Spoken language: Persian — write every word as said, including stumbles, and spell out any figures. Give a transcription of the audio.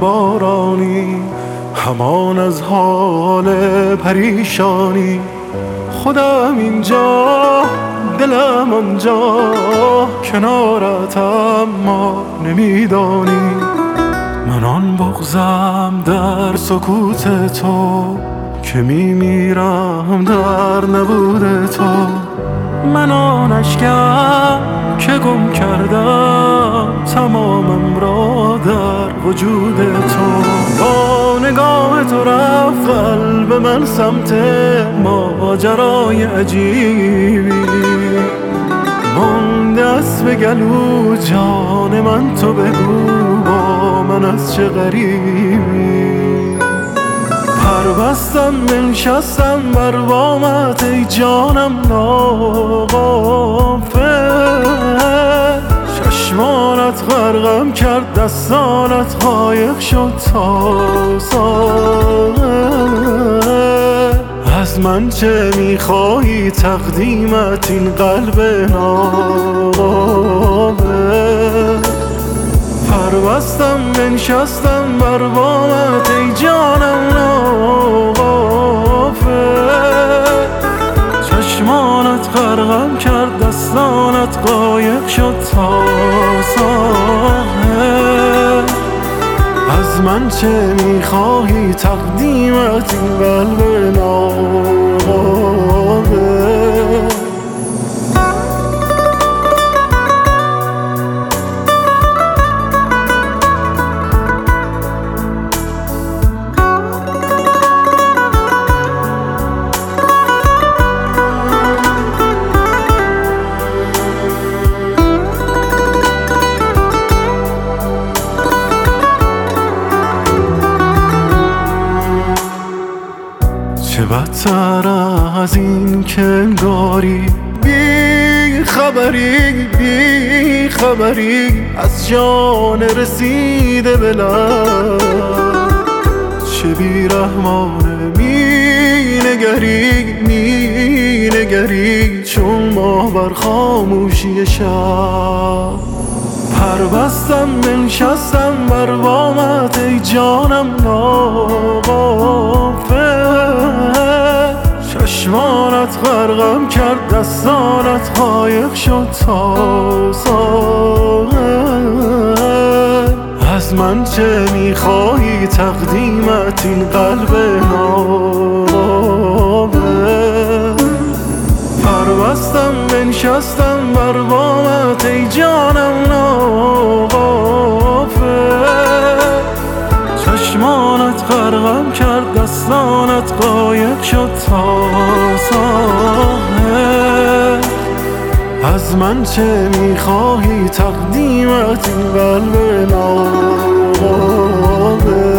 بارانی، همان از حال پریشانی. خودم اینجا دلم آنجا، کنارت اما نمیدانی. من آن بغضم در سکوت تو که میمیرم در نبود تو. من آن اشکم که گم کردم تمامم را در وجود تو. با نگاه تو رفت قلب من سمت ماجرای عجیبی، مانده است به گلو جان من. تو بگو با من از چه غریبی؟ پر بستم بنشستم بر بامت ای جانم ناغافل. چشمانت غرقم کرد دستانت قایق شد تا ساحل. از من چه میخواهی تقدیمت این قلب ناقابل؟ پر بستم بنشستم بر بامت ای جانم ناغافل. چشمانت غرقم کرد دستانت قایق شد تا ساحل. از من چه میخواهی تقدیمت این قلب ناقابل؟ چه بدتر از این که انگاری بی خبری بی خبری از جان رسیده به لب. چه بی رحمانه می نگری می نگری چون ما بر خاموشی شب. پر بستم بنشستم بر بامت ای جانم ناغافل. چشمانت غرقم کرد دستانت قایق شد تا ساحل. از من چه میخواهی تقدیمت این قلب ناقابل؟ پر بستم بنشستم بر بامت ای جانم ناغافل. چشمانت غرقم کرد دستانت قایق شد تا ساحل. از من چه میخواهی تقدیمت این قلب ناقابل؟